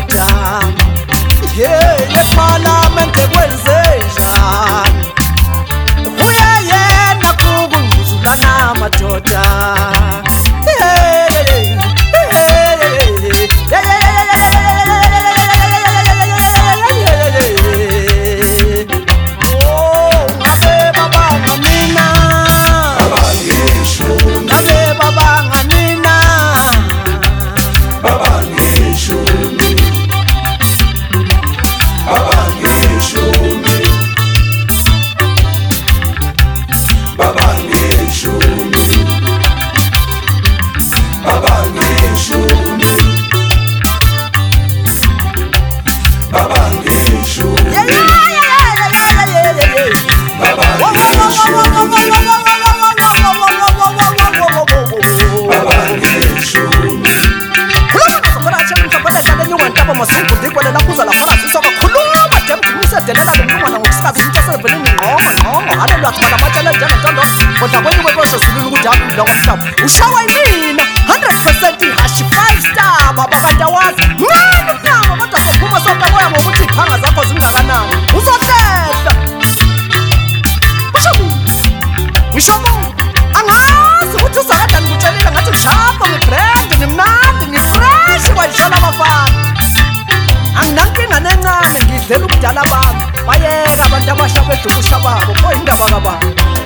madoda. Ephalamente kwenzenjani? Uyayena kukungizulana madoda. Ushawa imina 100% hashi 5 star baba batawazi mwana mama batasophuma sonke moya ngokuthi iphanga zakho zingakanani uzohlehla ushabu ngishomo angazi ukuthi uzakade ngikutshelile ngathi ngishapho ngibrand ngimnandi ngifresh kwayishola abafana anginankinga nencane ngidlela ubudala bami bayeka abantu abasha bedla ubusha babo boyindaba kababa